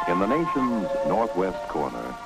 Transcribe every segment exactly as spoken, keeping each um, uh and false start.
In the nation's northwest corner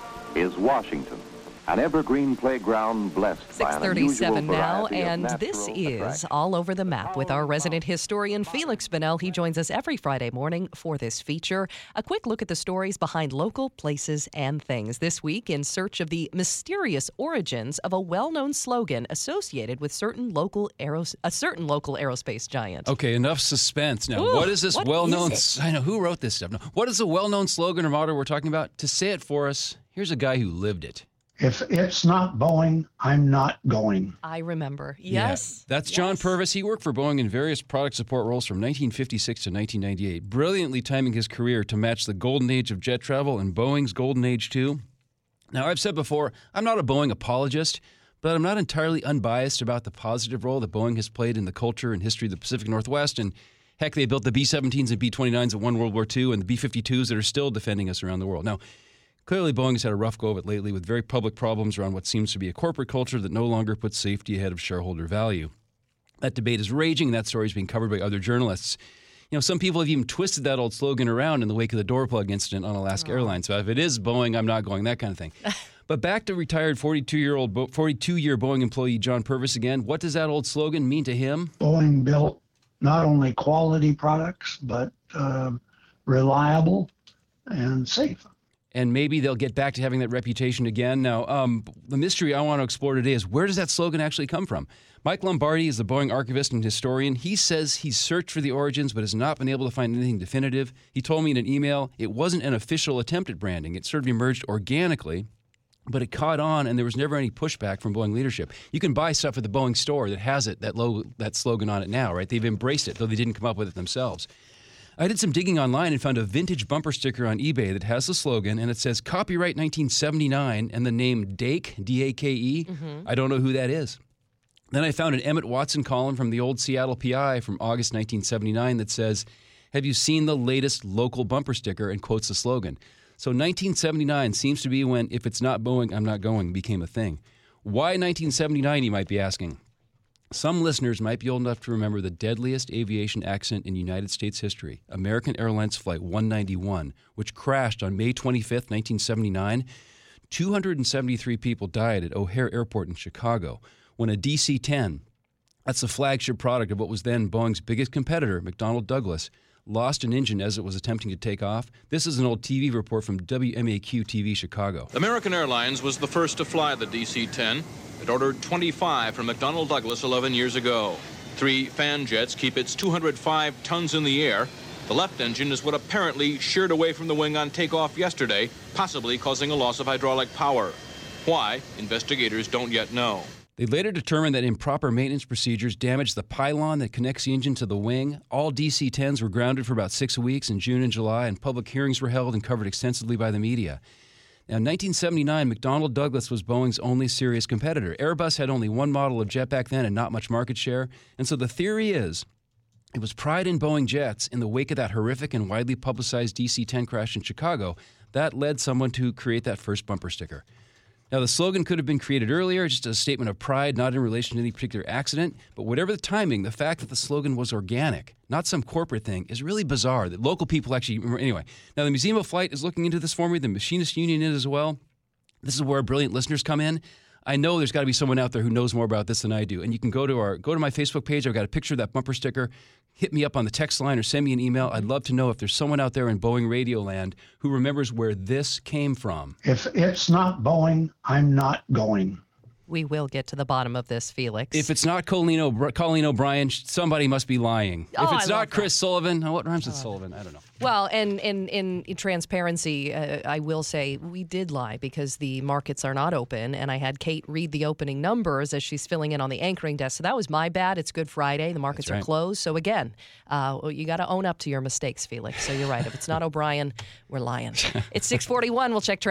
is Washington, an evergreen playground blessed by an unusual six thirty-seven now, variety of and this natural is attractions. All Over the Map with our resident historian, Felix Bunnell. He joins us every Friday morning for this feature. A quick look at the stories behind local places and things. This week, in search of the mysterious origins of a well-known slogan associated with certain local aeros- a certain local aerospace giant. Okay, enough suspense. Now, Ooh, what is this what well-known... is it? I know, who wrote this stuff? No, what is the well-known slogan or motto we're talking about? To say it for us, here's a guy who lived it. If it's not Boeing, I'm not going. I remember. Yes. Yeah, that's yes. John Purvis. He worked for Boeing in various product support roles from nineteen fifty-six to nineteen ninety-eight, brilliantly timing his career to match the golden age of jet travel and Boeing's golden age, too. Now, I've said before, I'm not a Boeing apologist, but I'm not entirely unbiased about the positive role that Boeing has played in the culture and history of the Pacific Northwest. And heck, they built the B seventeens and B twenty-nines that won World War Two and the B fifty-twos that are still defending us around the world. Now, clearly, Boeing has had a rough go of it lately with very public problems around what seems to be a corporate culture that no longer puts safety ahead of shareholder value. That debate is raging, and that story is being covered by other journalists. You know, some people have even twisted that old slogan around in the wake of the door plug incident on Alaska Oh. Airlines. So if it is Boeing, I'm not going, that kind of thing. But back to retired forty-two-year-old, Bo- forty-two-year Boeing employee John Purvis again. What does that old slogan mean to him? Boeing built not only quality products, but uh, reliable and safe. And maybe they'll get back to having that reputation again. Now, um, the mystery I want to explore today is, where does that slogan actually come from? Mike Lombardi is the Boeing archivist and historian. He says he's searched for the origins but has not been able to find anything definitive. He told me in an email it wasn't an official attempt at branding. It sort of emerged organically, but it caught on, and there was never any pushback from Boeing leadership. You can buy stuff at the Boeing store that has it, that logo, that slogan on it now, right? They've embraced it, though they didn't come up with it themselves. I did some digging online and found a vintage bumper sticker on eBay that has the slogan, and it says copyright nineteen seventy-nine and the name Dake, D A K E. Mm-hmm. I don't know who that is. Then I found an Emmett Watson column from the old Seattle P I from August nineteen seventy-nine that says, have you seen the latest local bumper sticker, and quotes the slogan. So nineteen seventy-nine seems to be when, if it's not Boeing, I'm not going, became a thing. Why nineteen seventy-nine, you might be asking? Some listeners might be old enough to remember the deadliest aviation accident in United States history, American Airlines Flight one ninety-one, which crashed on May twenty-fifth, nineteen seventy-nine. two hundred seventy-three people died at O'Hare Airport in Chicago when a D C ten, that's the flagship product of what was then Boeing's biggest competitor, McDonnell Douglas, lost an engine as it was attempting to take off. This is an old T V report from W M A Q T V Chicago. American Airlines was the first to fly the D C ten. It ordered twenty-five from McDonnell Douglas eleven years ago. Three fan jets keep its two hundred five tons in the air. The left engine is what apparently sheared away from the wing on takeoff yesterday, possibly causing a loss of hydraulic power. Why? Investigators don't yet know. They later determined that improper maintenance procedures damaged the pylon that connects the engine to the wing. All D C tens were grounded for about six weeks in June and July, and public hearings were held and covered extensively by the media. Now, in nineteen seventy-nine, McDonnell Douglas was Boeing's only serious competitor. Airbus had only one model of jet back then and not much market share. And so the theory is it was pride in Boeing jets in the wake of that horrific and widely publicized D C ten crash in Chicago that led someone to create that first bumper sticker. Now, the slogan could have been created earlier, just a statement of pride, not in relation to any particular accident. But whatever the timing, the fact that the slogan was organic, not some corporate thing, is really bizarre that local people actually... Anyway, now the Museum of Flight is looking into this for me. The Machinist Union is as well. This is where brilliant listeners come in. I know there's got to be someone out there who knows more about this than I do. And you can go to our go to my Facebook page. I've got a picture of that bumper sticker. Hit me up on the text line or send me an email. I'd love to know if there's someone out there in Boeing Radio Land who remembers where this came from. If it's not Boeing, I'm not going. We will get to the bottom of this, Felix. If it's not Colleen, O'Br- Colleen O'Brien, somebody must be lying. Oh, if it's I not love Chris that. Sullivan, oh, what rhymes with Sullivan? I don't know. Well, and in, in, in transparency, uh, I will say we did lie because the markets are not open, and I had Kate read the opening numbers as she's filling in on the anchoring desk. So that was my bad. It's Good Friday. The markets That's right. are closed. So again, uh, you got to own up to your mistakes, Felix. So you're right. If it's not O'Brien, we're lying. It's six forty-one. We'll check traffic.